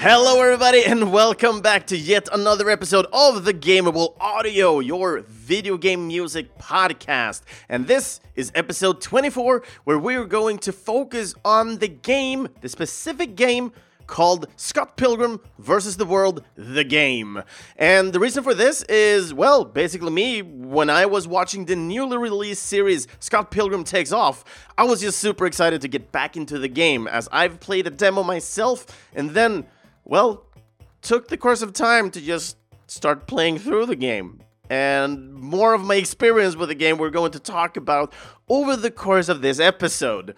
Hello everybody and welcome back to yet another episode of the Gameable Audio, your video game music podcast. And this is episode 24, where we're going to focus on the specific game called Scott Pilgrim vs. the World, the game. And the reason for this is, well, basically me, when I was watching the newly released series Scott Pilgrim Takes Off, I was just super excited to get back into the game, as I've played a demo myself, and then, well, took the course of time to just start playing through the game. And more of my experience with the game we're going to talk about over the course of this episode.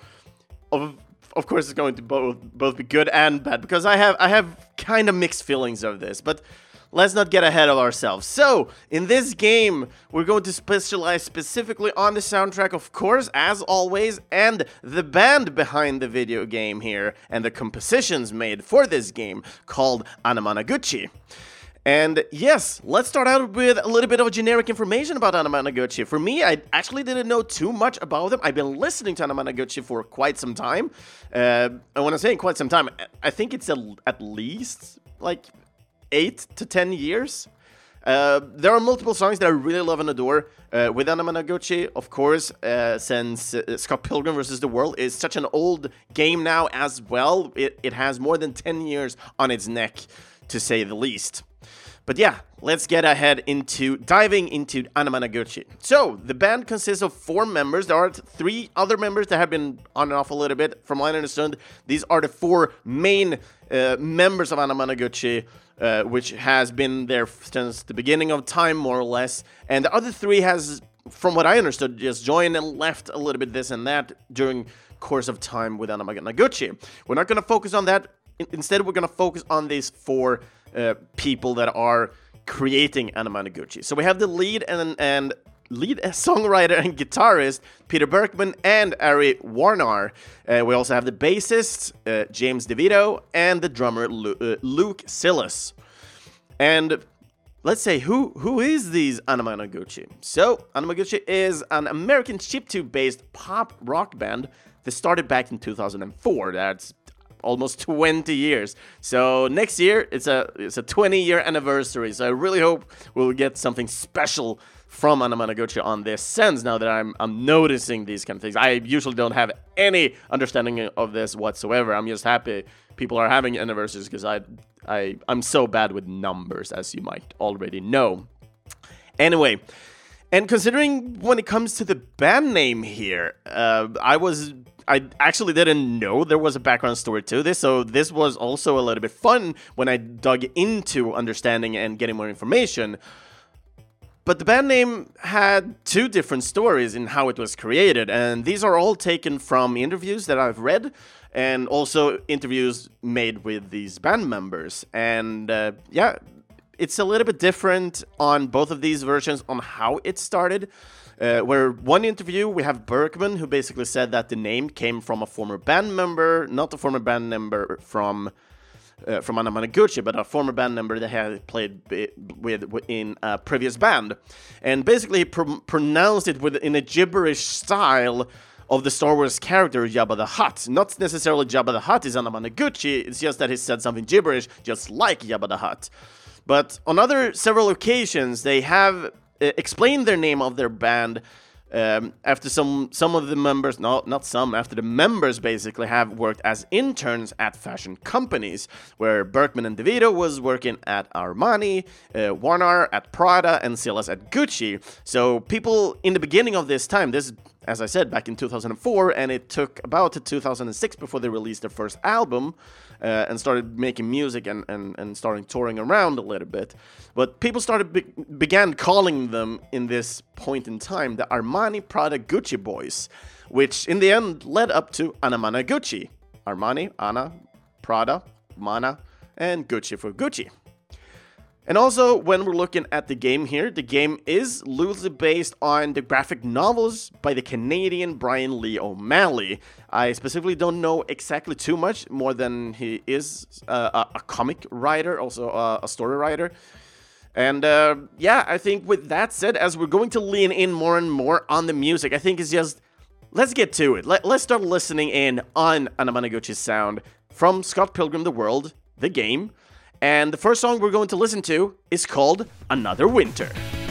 Of course, it's going to both be good and bad, because I have kind of mixed feelings of this, but let's not get ahead of ourselves. So, in this game, we're going to specialize specifically on the soundtrack, of course, as always, and the band behind the video game here, and the compositions made for this game, called Anamanaguchi. And yes, let's start out with a little bit of generic information about Anamanaguchi. For me, I actually didn't know too much about them. I've been listening to Anamanaguchi for quite some time. And when I'm saying quite some time, I think it's at least like 8 to 10 years. There are multiple songs that I really love and adore with Anamanaguchi, of course, since Scott Pilgrim vs. the World is such an old game now as well. It has more than 10 years on its neck, to say the least. But yeah, let's get ahead into diving into Anamanaguchi. So, the band consists of 4 members. There are 3 other members that have been on and off a little bit. From what I understood, these are the 4 main members of Anamanaguchi, which has been there since the beginning of time, more or less. And the other 3 has, from what I understood, just joined and left a little bit this and that during course of time with Anamanaguchi. We're not going to focus on that. Instead, we're going to focus on these 4 people that are creating Anamanaguchi. So we have the lead and lead songwriter and guitarist Peter Berkman and Ari Warnar. We also have the bassist James DeVito and the drummer Luke Silas. And let's say who is these Anamanaguchi? So Anamanaguchi is an American chiptune-based pop rock band that started back in 2004. That's almost 20 years. So next year, it's a 20-year anniversary. So I really hope we'll get something special from Anamanaguchi on this sense, now that I'm noticing these kind of things. I usually don't have any understanding of this whatsoever. I'm just happy people are having anniversaries, because I'm so bad with numbers, as you might already know. Anyway, and considering when it comes to the band name here, I actually didn't know there was a background story to this, so this was also a little bit fun when I dug into understanding and getting more information. But the band name had 2 different stories in how it was created, and these are all taken from interviews that I've read, and also interviews made with these band members. And yeah, it's a little bit different on both of these versions on how it started. Where one interview, we have Berkman, who basically said that the name came from a former band member, not a former band member from Anamanaguchi, but a former band member that had played with in a previous band. And basically he pronounced it in a gibberish style of the Star Wars character Jabba the Hutt. Not necessarily Jabba the Hutt is Anamanaguchi, it's just that he said something gibberish, just like Jabba the Hutt. But on several occasions, they have explained their name of their band after some of the members, after the members basically have worked as interns at fashion companies, where Berkman and DeVito was working at Armani, Warnar at Prada, and Silas at Gucci. So people in the beginning of this time, this, as I said, back in 2004, and it took about to 2006 before they released their first album, and started making music and starting touring around a little bit. But people began calling them in this point in time the Armani Prada Gucci Boys, which in the end led up to Anamanaguchi. Armani, Ana, Prada, Mana, and Gucci for Gucci. And also, when we're looking at the game here, the game is loosely based on the graphic novels by the Canadian Brian Lee O'Malley. I specifically don't know exactly too much, more than he is a comic writer, also a story writer. And yeah, I think with that said, as we're going to lean in more and more on the music, I think it's just, let's get to it. Let's start listening in on Anamanaguchi's sound from Scott Pilgrim the World, the game. And the first song we're going to listen to is called Another Winter.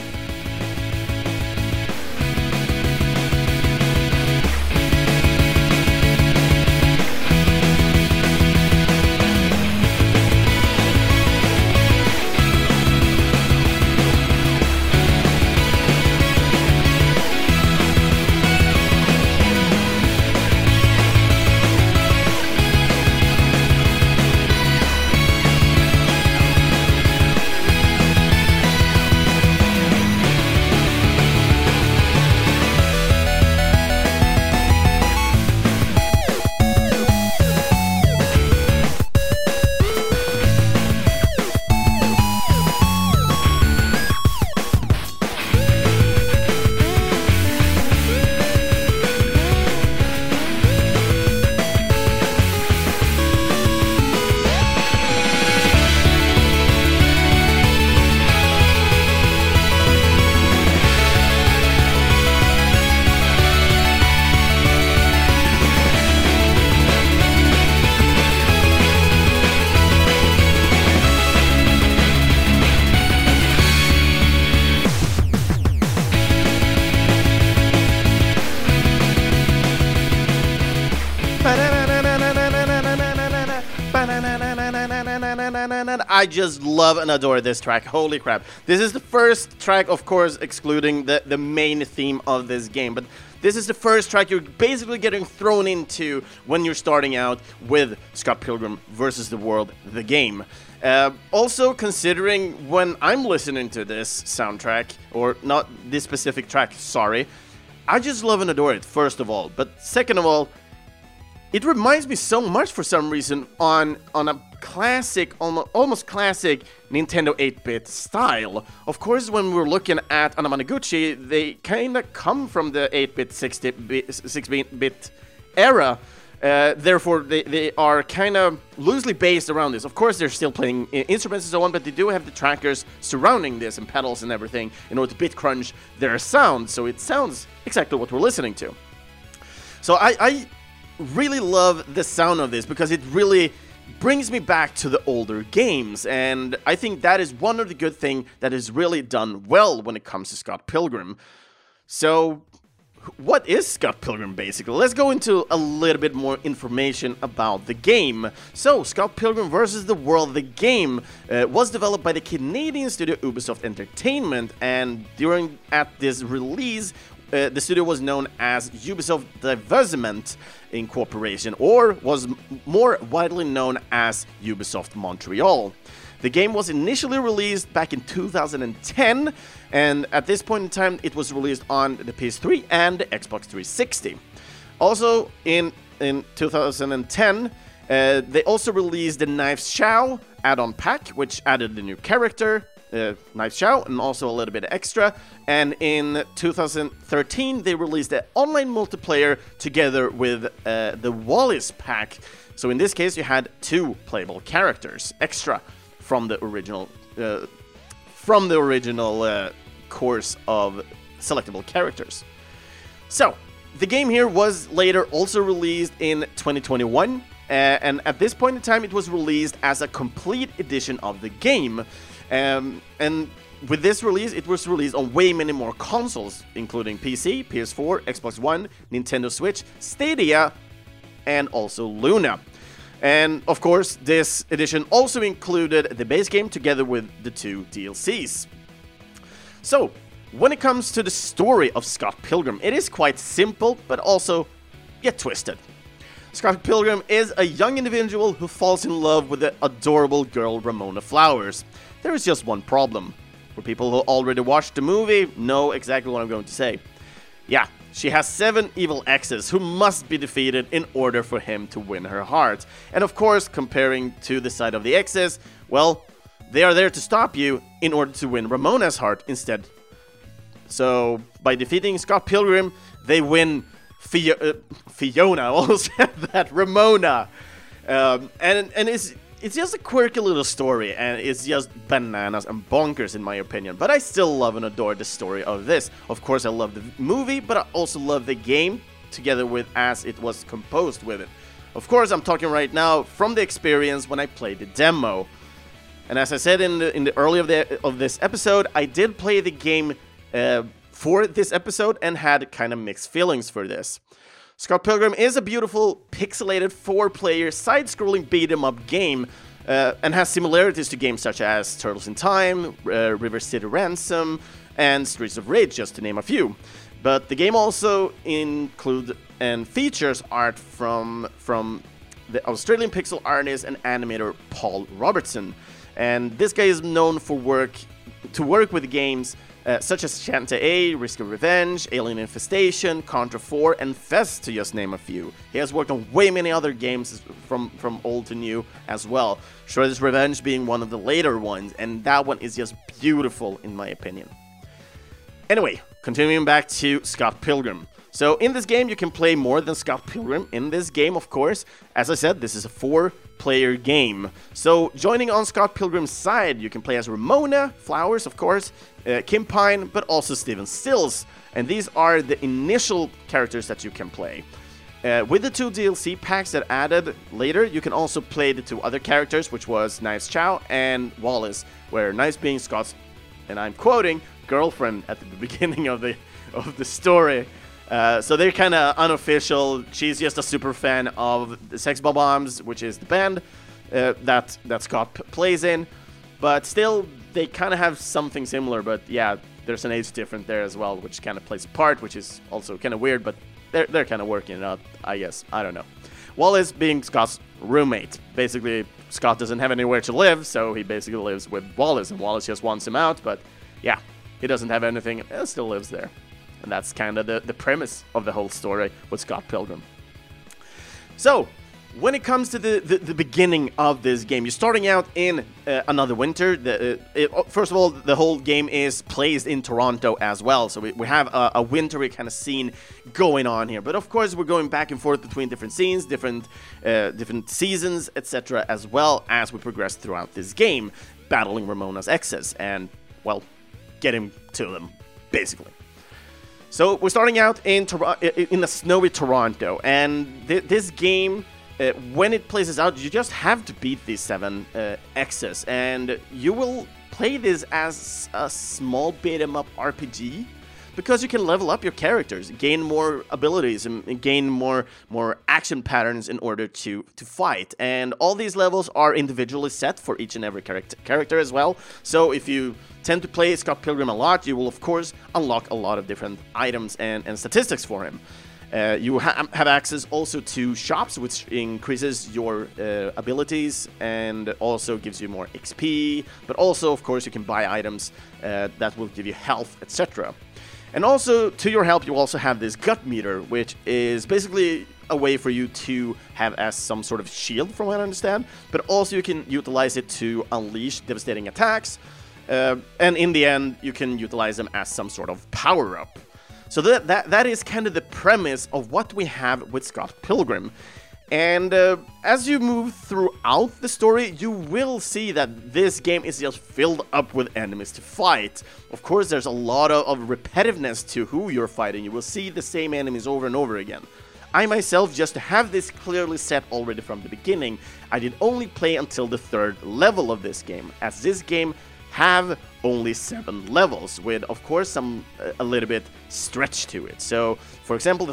I just love and adore this track. Holy crap. This is the first track, of course, excluding the main theme of this game. But this is the first track you're basically getting thrown into when you're starting out with Scott Pilgrim vs. the World, the game. Also, considering when I'm listening to this soundtrack, or not this specific track, sorry, I just love and adore it, first of all. But second of all, it reminds me so much for some reason on a classic, almost classic Nintendo 8-bit style. Of course, when we're looking at Anamanaguchi, they kind of come from the 8-bit, 6-bit era. Therefore, they are kind of loosely based around this. Of course, they're still playing instruments and so on, but they do have the trackers surrounding this and pedals and everything in order to bit crunch their sound, so it sounds exactly what we're listening to. So I really love the sound of this because it really brings me back to the older games, and I think that is one of the good things that is really done well when it comes to Scott Pilgrim. So, what is Scott Pilgrim basically? Let's go into a little bit more information about the game. So, Scott Pilgrim vs. the World, the game, was developed by the Canadian studio Ubisoft Entertainment, and at this release, the studio was known as Ubisoft Diversement Incorporation, or was more widely known as Ubisoft Montreal. The game was initially released back in 2010, and at this point in time it was released on the PS3 and the Xbox 360. Also in 2010, they also released the Knives Chow add-on pack, which added the new character, Knives Chow, and also a little bit extra. And in 2013 they released the online multiplayer together with the Wallace pack. So in this case you had 2 playable characters extra from the original course of selectable characters. So the game here was later also released in 2021, and at this point in time it was released as a complete edition of the game. And with this release, it was released on way many more consoles, including PC, PS4, Xbox One, Nintendo Switch, Stadia, and also Luna. And of course, this edition also included the base game together with the 2 DLCs. So, when it comes to the story of Scott Pilgrim, it is quite simple, but also yet twisted. Scott Pilgrim is a young individual who falls in love with the adorable girl Ramona Flowers. There is just one problem. For people who already watched the movie, know exactly what I'm going to say. Yeah, she has 7 evil exes who must be defeated in order for him to win her heart. And of course, comparing to the side of the exes, well, they are there to stop you in order to win Ramona's heart instead. So, by defeating Scott Pilgrim, they win Fiona, I almost said that, Ramona. And it's just a quirky little story, and it's just bananas and bonkers in my opinion. But I still love and adore the story of this. Of course, I love the movie, but I also love the game together with as it was composed with it. Of course, I'm talking right now from the experience when I played the demo. And as I said in the early of this episode, I did play the game for this episode and had kind of mixed feelings for this. Scott Pilgrim is a beautiful, pixelated 4-player side-scrolling beat-em-up game and has similarities to games such as Turtles in Time, River City Ransom, and Streets of Rage, just to name a few. But the game also includes and features art from the Australian pixel artist and animator Paul Robertson. And this guy is known for work with games such as Shantae A, Risk of Revenge, Alien Infestation, Contra 4, and Fez, to just name a few. He has worked on way many other games from old to new as well. Shredder's Revenge being one of the later ones, and that one is just beautiful in my opinion. Anyway, continuing back to Scott Pilgrim. So in this game you can play more than Scott Pilgrim in this game, of course. As I said, this is a 4-player game. So joining on Scott Pilgrim's side, you can play as Ramona, Flowers, of course, Kim Pine, but also Steven Stills. And these are the initial characters that you can play. With the 2 DLC packs that added later, you can also play the 2 other characters, which was Knives Chow and Wallace, where Knives being Scott's, and I'm quoting, girlfriend at the beginning of the story. So they're kind of unofficial. She's just a super fan of the Sex Bob-ombs, which is the band that Scott plays in. But still, they kind of have something similar. But yeah, there's an age difference there as well, which kind of plays a part, which is also kind of weird. But they're kind of working it out, I guess. I don't know. Wallace being Scott's roommate. Basically, Scott doesn't have anywhere to live, so he basically lives with Wallace. And Wallace just wants him out, but yeah, he doesn't have anything and still lives there. And that's kind of the premise of the whole story with Scott Pilgrim. So, when it comes to the beginning of this game, you're starting out in Another Winter. First of all, the whole game is placed in Toronto as well. So we have a wintry kind of scene going on here. But of course, we're going back and forth between different scenes, different seasons, etc. as well as we progress throughout this game, battling Ramona's exes and, well, getting to them, basically. So we're starting out in a snowy Toronto, and this game, when it places out, you just have to beat these 7 exes, and you will play this as a small beat-em-up RPG, because you can level up your characters, gain more abilities, and gain more action patterns in order to fight. And all these levels are individually set for each and every character as well. So if you tend to play Scott Pilgrim a lot, you will of course unlock a lot of different items and statistics for him. You have access also to shops, which increases your abilities and also gives you more XP, but also of course you can buy items that will give you health, etc. And also, to your help, you also have this gut meter, which is basically a way for you to have as some sort of shield, from what I understand, but also you can utilize it to unleash devastating attacks, and in the end, you can utilize them as some sort of power-up. So that is kind of the premise of what we have with Scott Pilgrim. And as you move throughout the story, you will see that this game is just filled up with enemies to fight. Of course, there's a lot of repetitiveness to who you're fighting. You will see the same enemies over and over again. I myself, just to have this clearly set already from the beginning, I did only play until the 3rd level of this game, as this game have only 7 levels, with of course some a little bit stretch to it. So, for example,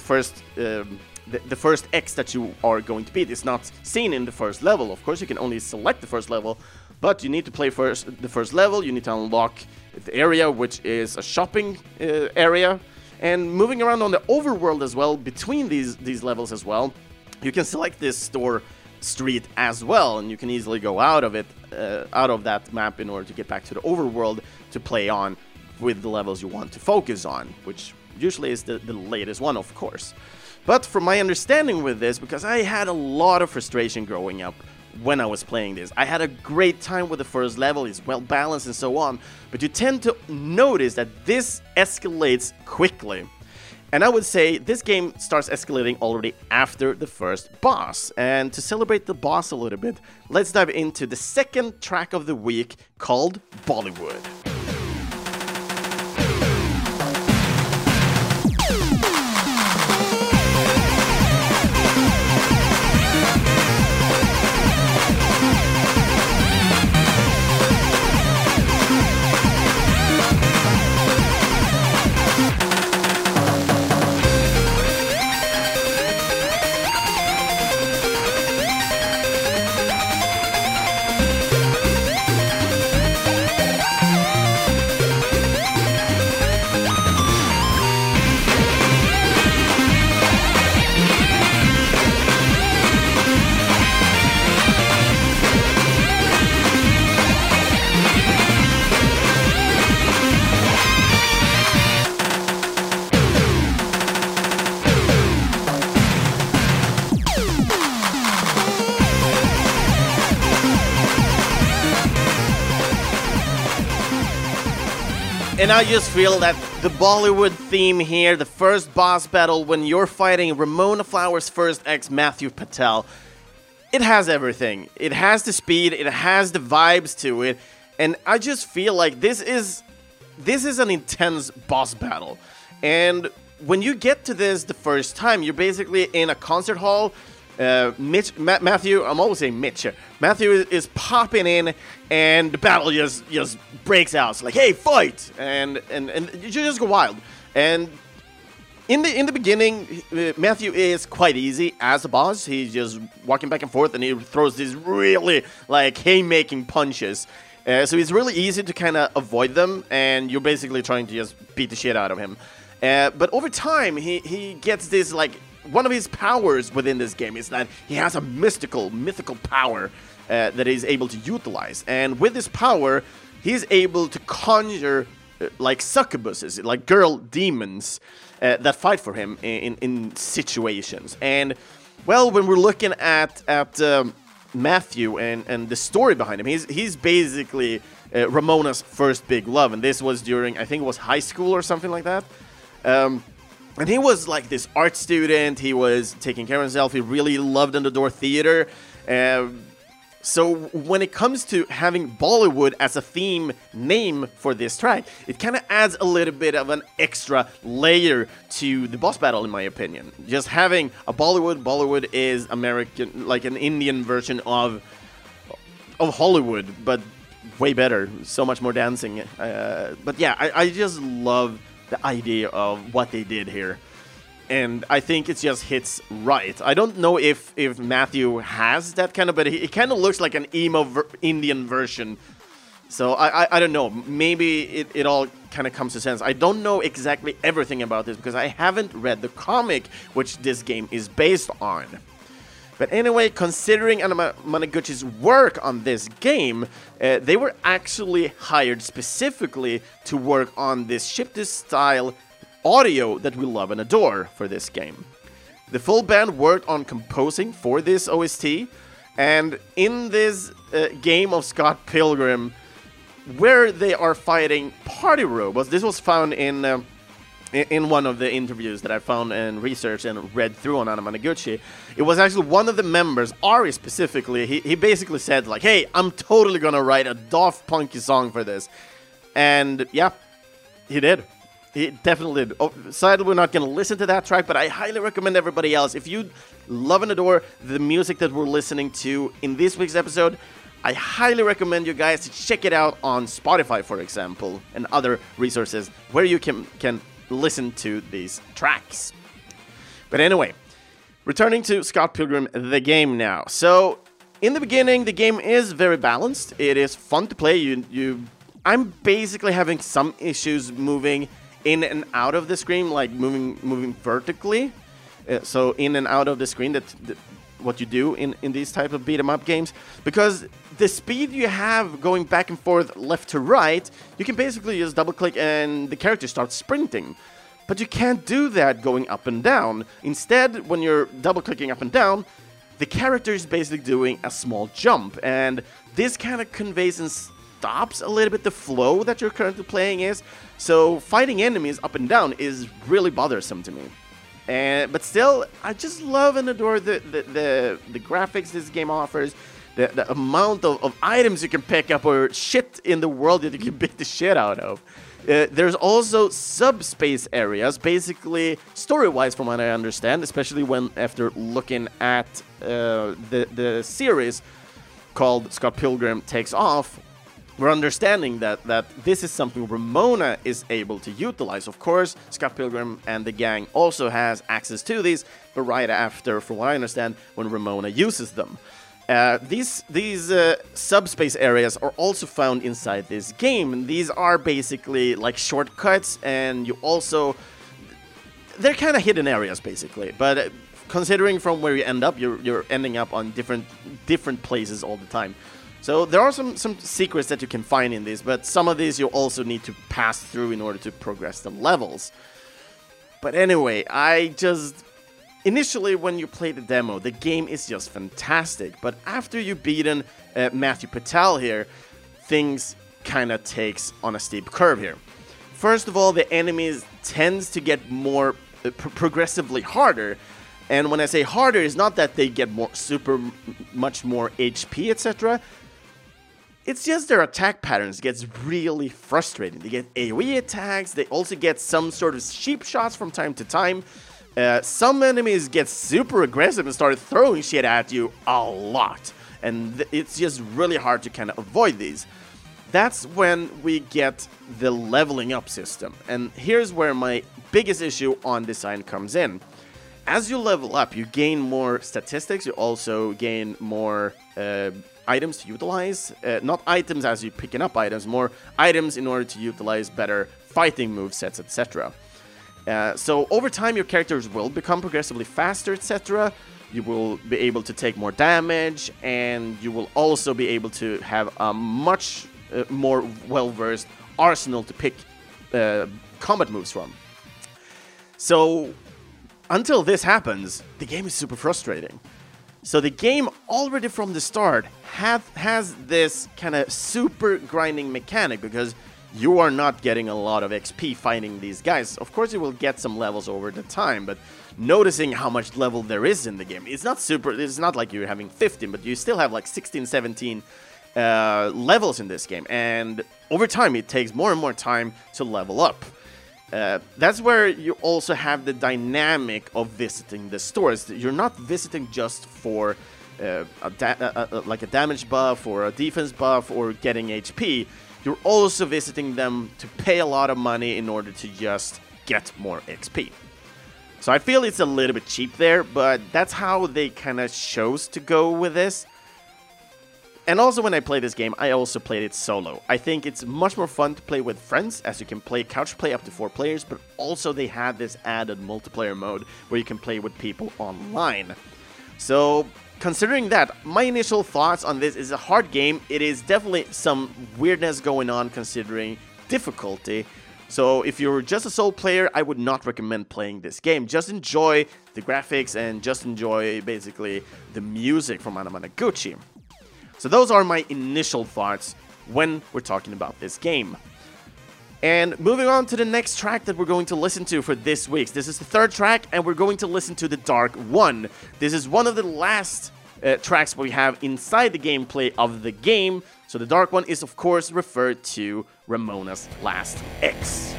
the first X that you are going to beat is not seen in the first level. Of course, you can only select the first level, but you need to play the first level. You need to unlock the area, which is a shopping area, and moving around on the overworld as well, between these levels as well. You can select this store street as well, and you can easily go out of it, out of that map in order to get back to the overworld to play on with the levels you want to focus on, which usually is the latest one, of course. But from my understanding with this, because I had a lot of frustration growing up when I was playing this, I had a great time with the first level, it's well balanced and so on, but you tend to notice that this escalates quickly. And I would say this game starts escalating already after the first boss. And to celebrate the boss a little bit, let's dive into the 2nd track of the week, called Bollywood. And I just feel that the Bollywood theme here, the first boss battle when you're fighting Ramona Flowers' first ex, Matthew Patel, it has everything. It has the speed, it has the vibes to it, and I just feel like this is an intense boss battle. And when you get to this the first time, you're basically in a concert hall. Matthew, I'm always saying Mitch here. Matthew is popping in, and the battle just breaks out. It's like, hey, fight! And you just go wild. And in the beginning, Matthew is quite easy as a boss. He's just walking back and forth, and he throws these really like haymaking punches. So it's really easy to kind of avoid them, and you're basically trying to just beat the shit out of him. But over time, he gets this like. One of his powers within this game is that he has a mythical power that he's able to utilize. And with this power, he's able to conjure like succubuses, like girl demons that fight for him in situations. And, well, when we're looking at Matthew and the story behind him, he's basically Ramona's first big love. And this was during, I think it was high school or something like that. And he was like this art student. He was taking care of himself. He really loved Underdoor Theater. So when it comes to having Bollywood as a theme name for this track, it kind of adds a little bit of an extra layer to the boss battle, in my opinion. Just having a Bollywood is American, like an Indian version of Hollywood, but way better. So much more dancing. But yeah, I just love the idea of what they did here, and I think it just hits right. I don't know if Matthew has that kind of, but it kind of looks like an emo Indian version. So I don't know. Maybe it all kind of comes to sense. I don't know exactly everything about this because I haven't read the comic which this game is based on. But anyway, considering Anna Managuchi's work on this game, they were actually hired specifically to work on this chiptune-style audio that we love and adore for this game. The full band worked on composing for this OST, and in this game of Scott Pilgrim, where they are fighting party robots, this was found in one of the interviews that I found and researched and read through on Anna Managuchi. It was actually one of the members, Ari specifically, he basically said like, hey, I'm totally gonna write a Daft Punky song for this. And yeah, he did. He definitely did. Sadly, we're not gonna listen to that track, but I highly recommend everybody else, if you love and adore the music that we're listening to in this week's episode, I highly recommend you guys to check it out on Spotify, for example, and other resources where you can listen to these tracks. But anyway, returning to Scott Pilgrim, the game now. So, in the beginning, the game is very balanced. It is fun to play. I'm basically having some issues moving in and out of the screen, like moving vertically. So in and out of the screen, that's what you do in these type of beat 'em up games, because the speed you have going back and forth left to right, you can basically just double click and the character starts sprinting. But you can't do that going up and down. Instead, when you're double clicking up and down, the character is basically doing a small jump, and this kind of conveys and stops a little bit the flow that you're currently playing is. So fighting enemies up and down is really bothersome to me. But still, I just love and adore the graphics this game offers, the amount of items you can pick up or shit in the world that you can beat the shit out of. There's also subspace areas, basically story-wise from what I understand, especially when after looking at the series called Scott Pilgrim Takes Off, we're understanding that this is something Ramona is able to utilize. Of course, Scott Pilgrim and the gang also has access to these, but right after, from what I understand, when Ramona uses them. These subspace areas are also found inside this game, and these are basically like shortcuts, and you also... they're kind of hidden areas, basically, but considering from where you end up, you're ending up on different places all the time. So there are some secrets that you can find in these, but some of these you also need to pass through in order to progress the levels. But anyway, initially when you play the demo, the game is just fantastic, but after you've beaten Matthew Patel here, things kind of takes on a steep curve here. first of all, the enemies tends to get more progressively harder. And when I say harder, it's not that they get much more HP, etc. It's just their attack patterns gets really frustrating. They get AoE attacks, they also get some sort of cheap shots from time to time. Some enemies get super aggressive and start throwing shit at you a lot. And it's just really hard to kind of avoid these. That's when we get the leveling up system. And here's where my biggest issue on design comes in. As you level up, you gain more statistics, you also gain more items to utilize. Not items as you're picking up items, more items in order to utilize better fighting movesets, etc. So over time, your characters will become progressively faster, etc. You will be able to take more damage, and you will also be able to have a much more well-versed arsenal to pick combat moves from. So until this happens, the game is super frustrating. So the game already from the start has this kind of super grinding mechanic because you are not getting a lot of XP fighting these guys. Of course you will get some levels over the time, but noticing how much level there is in the game, it's not like you're having 15, but you still have like 16, 17 levels in this game. And over time it takes more and more time to level up. That's where you also have the dynamic of visiting the stores. You're not visiting just for like a damage buff or a defense buff or getting HP. You're also visiting them to pay a lot of money in order to just get more XP. So I feel it's a little bit cheap there, but that's how they kind of chose to go with this. And also when I play this game, I also played it solo. I think it's much more fun to play with friends, as you can play couch play up to 4 players, but also they have this added multiplayer mode where you can play with people online. So considering that, my initial thoughts on this is a hard game. It is definitely some weirdness going on considering difficulty. So if you're just a solo player, I would not recommend playing this game. Just enjoy the graphics and just enjoy basically the music from Anamanaguchi. So those are my initial thoughts when we're talking about this game. And moving on to the next track that we're going to listen to for this week's. This is the third track, and we're going to listen to The Dark One. This is one of the last tracks we have inside the gameplay of the game. So The Dark One is, of course, referred to Ramona's Last X.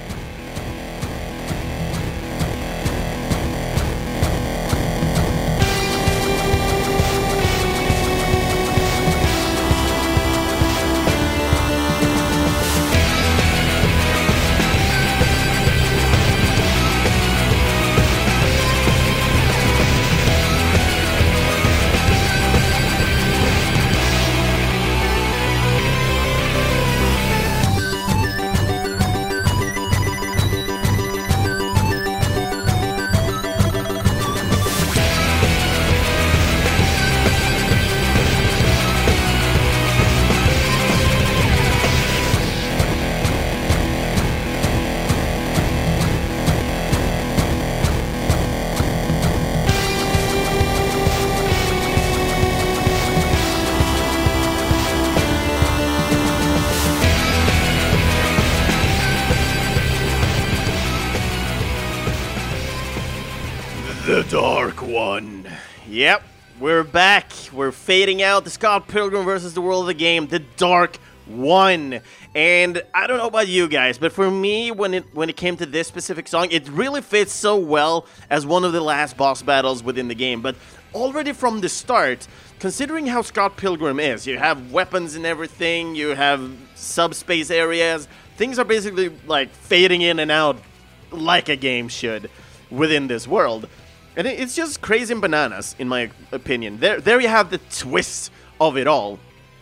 The Dark One. Yep, we're back. We're fading out the Scott Pilgrim versus the World of the Game, The Dark One. And I don't know about you guys, but for me, when it came to this specific song, it really fits so well as one of the last boss battles within the game. But already from the start, considering how Scott Pilgrim is, you have weapons and everything, you have subspace areas, things are basically like fading in and out like a game should within this world. And it's just crazy and bananas, in my opinion. There you have the twist of it all.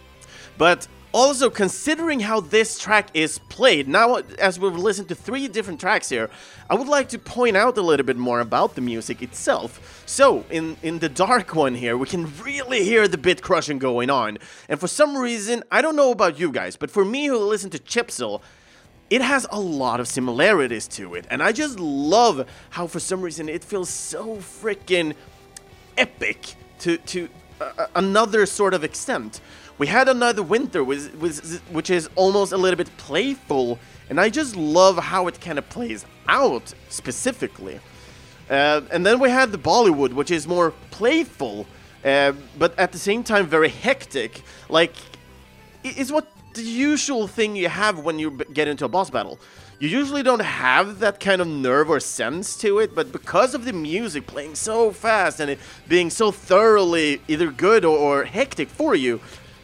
But also, considering how this track is played, now as we've listened to 3 different tracks here, I would like to point out a little bit more about the music itself. So, in the Dark One here, we can really hear the bit crushing going on. And for some reason, I don't know about you guys, but for me who listen to Chipzel, it has a lot of similarities to it, and I just love how for some reason it feels so freaking epic to another sort of extent. We had Another Winter, which is almost a little bit playful, and I just love how it kind of plays out specifically. And then we had the Bollywood, which is more playful, but at the same time very hectic. Like, it's what the usual thing you have when you get into a boss battle. You usually don't have that kind of nerve or sense to it, but because of the music playing so fast and it being so thoroughly either good or hectic for you,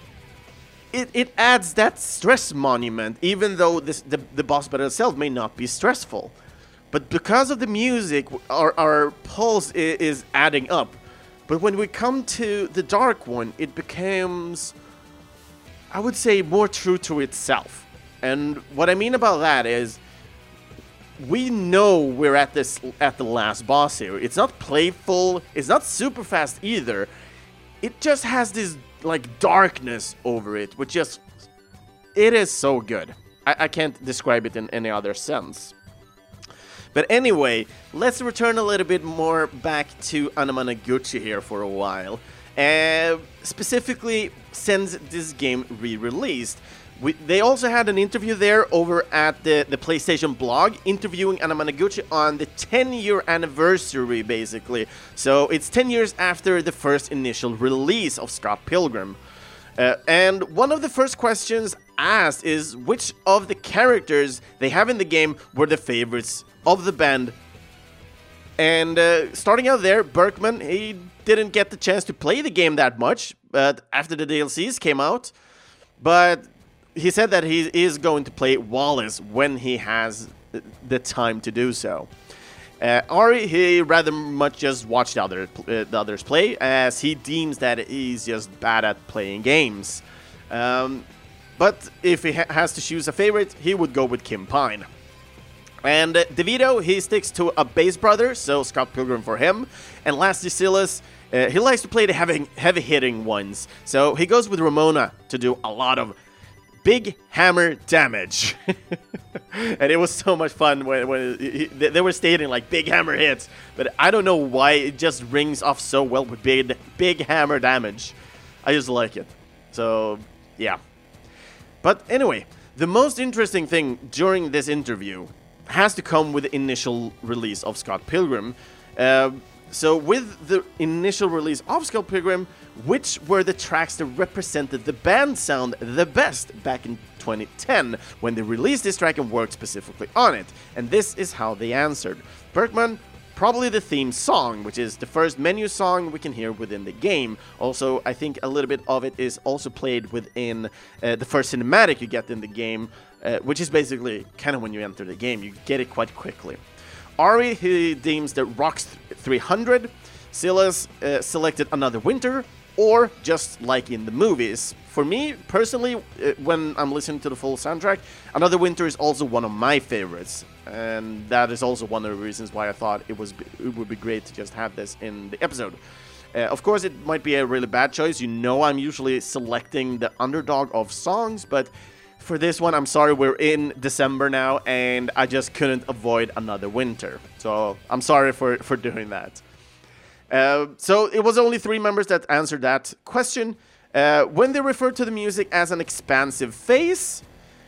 it adds that stress monument, even though the boss battle itself may not be stressful. But because of the music, our pulse is adding up. But when we come to the Dark One, it becomes, I would say, more true to itself. And what I mean about that is, we know we're at the last boss here. It's not playful, it's not super fast either. It just has this like darkness over it, which just, it is so good. I can't describe it in any other sense. But anyway, let's return a little bit more back to Anamanaguchi here for a while. Specifically, since this game re-released, they also had an interview there over at the PlayStation blog, interviewing Anamanaguchi on the 10-year anniversary, basically. So it's 10 years after the first initial release of Scott Pilgrim. And one of the first questions asked is which of the characters they have in the game were the favorites of the band. And starting out there, Berkman, he didn't get the chance to play the game that much, but after the DLCs came out. But he said that he is going to play Wallace when he has the time to do so. Ari, he rather much just watched the others play, as he deems that he's just bad at playing games. But if he has to choose a favorite, he would go with Kim Pine. And DeVito, he sticks to a bass brother, so Scott Pilgrim for him. And lastly, Silas, he likes to play the heavy-hitting ones, so he goes with Ramona to do a lot of big hammer damage. And it was so much fun when they were stating like big hammer hits, but I don't know why it just rings off so well with big hammer damage. I just like it. So yeah. But anyway, the most interesting thing during this interview has to come with the initial release of Scott Pilgrim. So with the initial release of Scott Pilgrim, which were the tracks that represented the band sound the best back in 2010 when they released this track and worked specifically on it? And this is how they answered. Berkman, probably the theme song, which is the first menu song we can hear within the game. Also, I think a little bit of it is also played within the first cinematic you get in the game, which is basically kind of when you enter the game. You get it quite quickly. Ari, he deems that Rocks 300. Silas selected Another Winter, or just like in the movies. For me, personally, when I'm listening to the full soundtrack, Another Winter is also one of my favorites. And that is also one of the reasons why I thought it would be great to just have this in the episode. Of course, it might be a really bad choice. You know I'm usually selecting the underdog of songs, but for this one, I'm sorry, we're in December now, and I just couldn't avoid Another Winter. So I'm sorry for doing that. So it was only 3 members that answered that question. When they referred to the music as an expansive phase,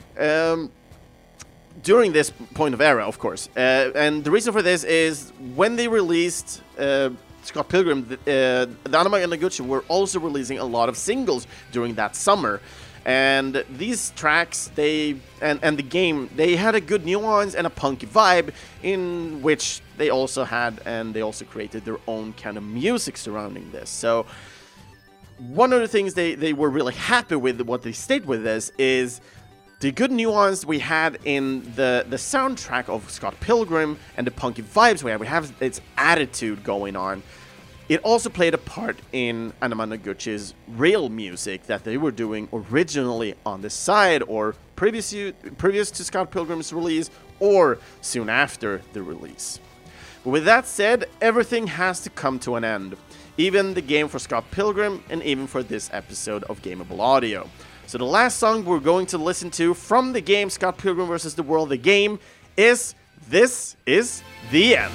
during this point of era, of course. And the reason for this is when they released Scott Pilgrim, the Anamanaguchi were also releasing a lot of singles during that summer. And these tracks, and the game, they had a good nuance and a punky vibe, in which they also created their own kind of music surrounding this. So one of the things they were really happy with, what they stayed with this, is the good nuance we had in the soundtrack of Scott Pilgrim and the punky vibes we have its attitude going on. It also played a part in Anamanaguchi's real music that they were doing originally on the side, or previous to Scott Pilgrim's release, or soon after the release. But with that said, everything has to come to an end. Even the game for Scott Pilgrim, and even for this episode of Gameable Audio. So the last song we're going to listen to from the game Scott Pilgrim vs. the World, the game, is This Is the End.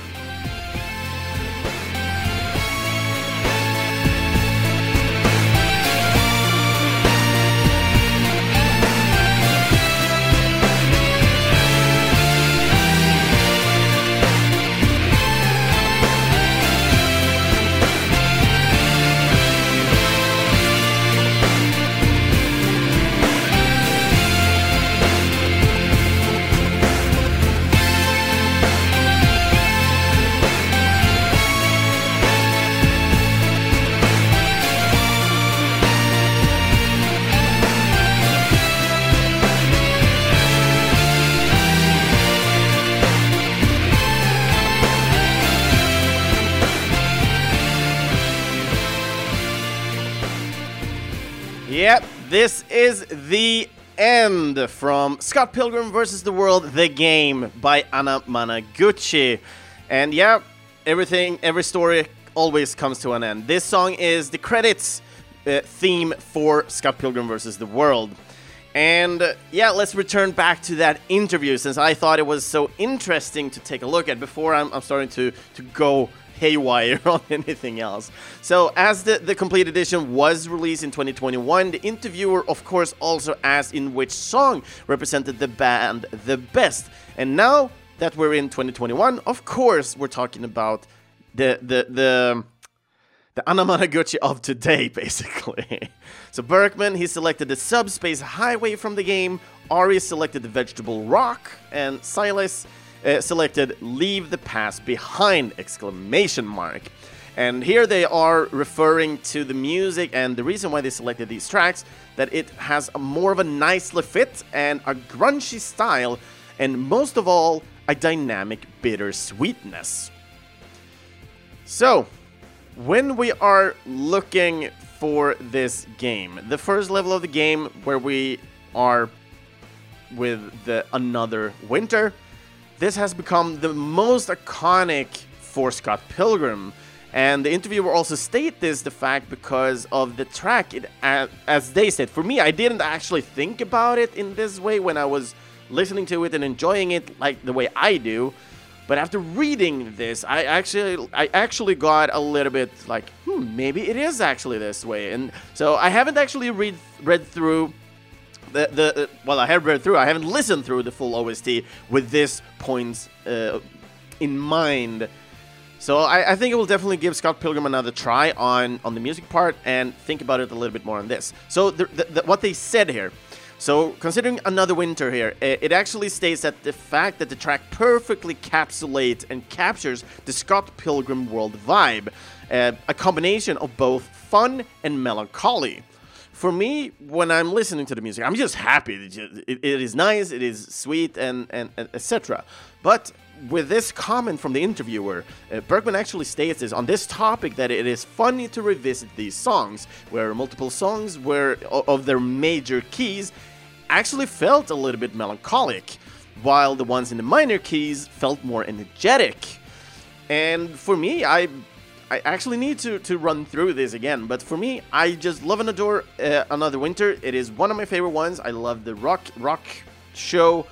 Yep, this is the end from Scott Pilgrim vs. the World, the game by Anna Managuchi. And yeah, every story always comes to an end. This song is the credits theme for Scott Pilgrim vs. the World. And yeah, let's return back to that interview, since I thought it was so interesting to take a look at before I'm starting to go haywire on anything else. So as the complete edition was released in 2021, the interviewer of course also asked in which song represented the band the best. And now that we're in 2021, of course we're talking about the Anna Managuchi of today, basically. So Berkman, he selected the Subspace Highway from the game, Ari selected the Vegetable Rock, and Silas selected Leave the Past Behind! And here they are referring to the music and the reason why they selected these tracks, that it has more of a nicely fit and a grungy style, and most of all, a dynamic bittersweetness. So, when we are looking for this game, the first level of the game where we are with the Another Winter, this has become the most iconic for Scott Pilgrim. And the interviewer also stated this, the fact because of the track, as they said. For me, I didn't actually think about it in this way when I was listening to it and enjoying it like the way I do. But after reading this, I actually got a little bit like, maybe it is actually this way. And so I haven't actually read through I have read through. I haven't listened through the full OST with this points in mind. So I think it will definitely give Scott Pilgrim another try on the music part and think about it a little bit more on this. So what they said here. So considering Another Winter here, it actually states that the fact that the track perfectly encapsulates and captures the Scott Pilgrim world vibe, a combination of both fun and melancholy. For me, when I'm listening to the music, I'm just happy. It is nice, it is sweet, and etc. But with this comment from the interviewer, Berkman actually states this on this topic, that it is funny to revisit these songs, where multiple songs of their major keys actually felt a little bit melancholic, while the ones in the minor keys felt more energetic. And for me, I actually need to run through this again, but for me, I just love and adore Another Winter. It is one of my favorite ones. I love the rock show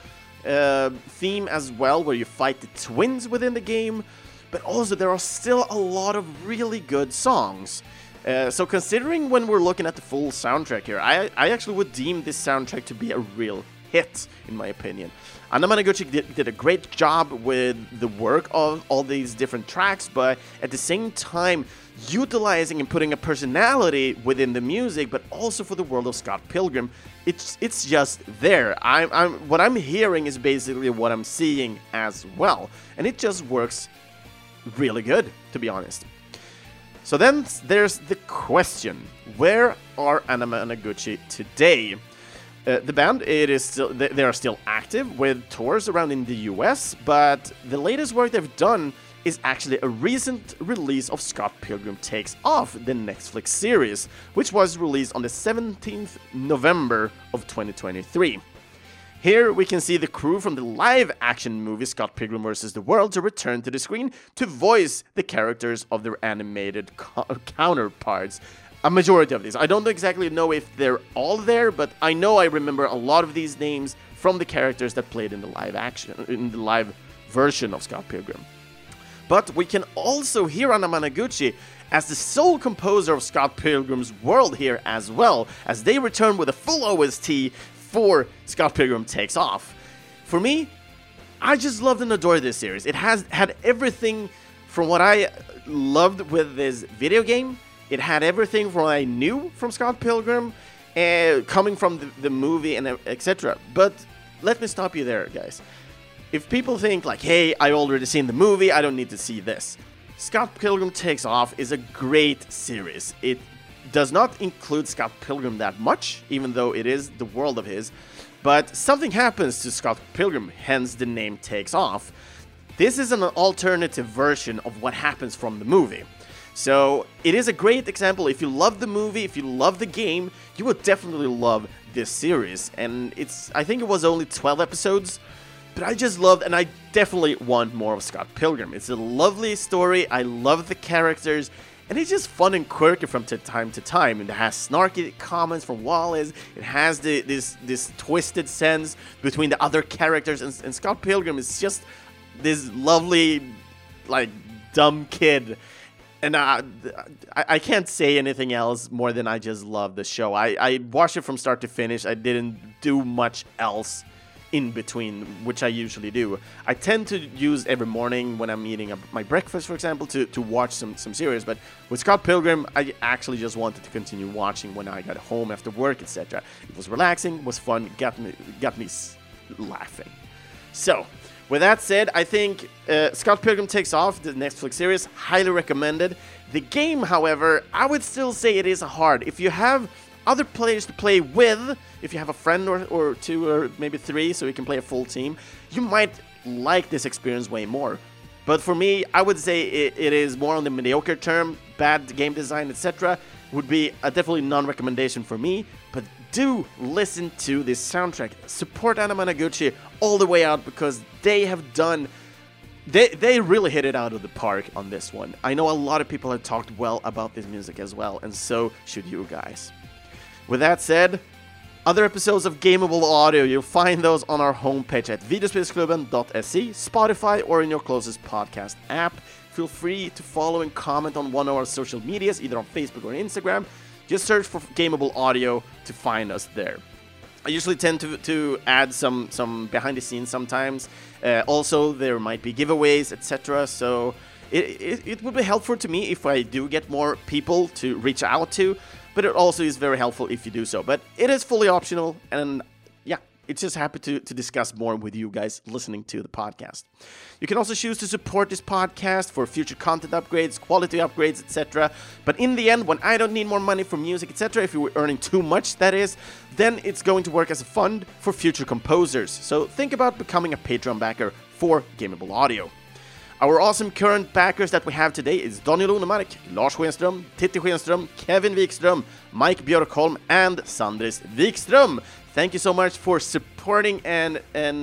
theme as well, where you fight the twins within the game, but also there are still a lot of really good songs. So considering when we're looking at the full soundtrack here, I actually would deem this soundtrack to be a real hit, in my opinion. Anna Managuchi did a great job with the work of all these different tracks, but at the same time utilizing and putting a personality within the music, but also for the world of Scott Pilgrim. It's just there. What I'm hearing is basically what I'm seeing as well, and it just works really good, to be honest. So then there's the question: where are Anna Managuchi today? The band, they are still active with tours around in the US, but the latest work they've done is actually a recent release of Scott Pilgrim Takes Off, the Netflix series, which was released on the 17th November of 2023. Here we can see the crew from the live-action movie Scott Pilgrim vs. the World to return to the screen to voice the characters of their animated counterparts. A majority of these. I don't exactly know if they're all there, but I know I remember a lot of these names from the characters that played in the live version of Scott Pilgrim. But we can also hear Anna Managuchi as the sole composer of Scott Pilgrim's world here as well, as they return with a full OST for Scott Pilgrim Takes Off. For me, I just loved and adored this series. It has had everything from what I loved with this video game. It had everything from what I knew from Scott Pilgrim, coming from the movie and etc. But let me stop you there, guys. If people think like, hey, I already seen the movie, I don't need to see this. Scott Pilgrim Takes Off is a great series. It does not include Scott Pilgrim that much, even though it is the world of his. But something happens to Scott Pilgrim, hence the name Takes Off. This is an alternative version of what happens from the movie. So it is a great example. If you love the movie, if you love the game, you will definitely love this series. And I think it was only 12 episodes, but I just loved, and I definitely want more of Scott Pilgrim. It's a lovely story. I love the characters. And it's just fun and quirky from time to time. And it has snarky comments from Wallace. It has this twisted sense between the other characters. And Scott Pilgrim is just this lovely, like, dumb kid. And I can't say anything else more than I just love the show. I watched it from start to finish. I didn't do much else in between, which I usually do. I tend to use every morning when I'm eating my breakfast, for example, to watch some series. But with Scott Pilgrim, I actually just wanted to continue watching when I got home after work, etc. It was relaxing, was fun, got me laughing. So, with that said, I think Scott Pilgrim Takes Off, the Netflix series, highly recommended. The game, however, I would still say it is hard. If you have other players to play with, if you have a friend or two or maybe three, so you can play a full team, you might like this experience way more. But for me, I would say it is more on the mediocre term. Bad game design, etc. would be a definitely non-recommendation for me. But do listen to this soundtrack. Support Anna Managuchi all the way out, because they have done... They really hit it out of the park on this one. I know a lot of people have talked well about this music as well, and so should you guys. With that said, other episodes of Gameable Audio, you'll find those on our homepage at videospelsklubben.se, Spotify, or in your closest podcast app. Feel free to follow and comment on one of our social medias, either on Facebook or Instagram. Just search for Gameable Audio to find us there. I usually tend to add some behind the scenes sometimes. Also, there might be giveaways, etc. So it would be helpful to me if I do get more people to reach out to. But it also is very helpful if you do so. But it is fully optional, and yeah, it's just happy to discuss more with you guys listening to the podcast. You can also choose to support this podcast for future content upgrades, quality upgrades, etc. But in the end, when I don't need more money for music, etc., if you were earning too much, that is, then it's going to work as a fund for future composers. So think about becoming a Patreon backer for Gameable Audio. Our awesome current backers that we have today is Daniel Onemark, Lars Schenström, Titti Schenström, Kevin Wikström, Mike Björkholm, and Sandris Wikström. Thank you so much for supporting and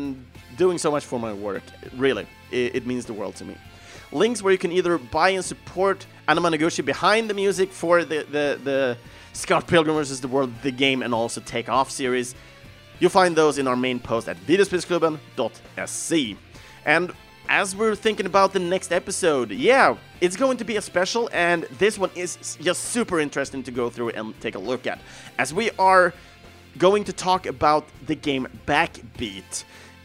doing so much for my work. Really, it means the world to me. Links where you can either buy and support Anna Managuchi behind the music for the Scott Pilgrim vs. the World, the game, and also Take Off series. You'll find those in our main post at videospelsklubben.se. And as we're thinking about the next episode, yeah, it's going to be a special, and this one is just super interesting to go through and take a look at, as we are going to talk about the game Backbeat.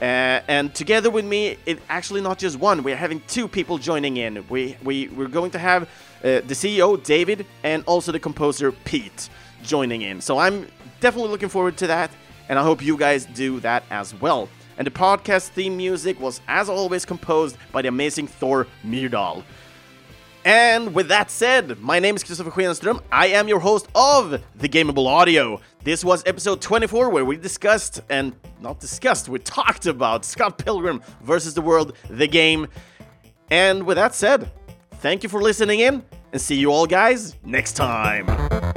And together with me, it's actually not just one, we're having two people joining in. We're going to have the CEO, David, and also the composer, Pete, joining in. So I'm definitely looking forward to that, and I hope you guys do that as well. And the podcast theme music was, as always, composed by the amazing Thor Myrdal. And with that said, my name is Kristoffer Schenström. I am your host of The Gameable Audio. This was episode 24, where we we talked about Scott Pilgrim vs. the World, the game. And with that said, thank you for listening in, and see you all guys next time.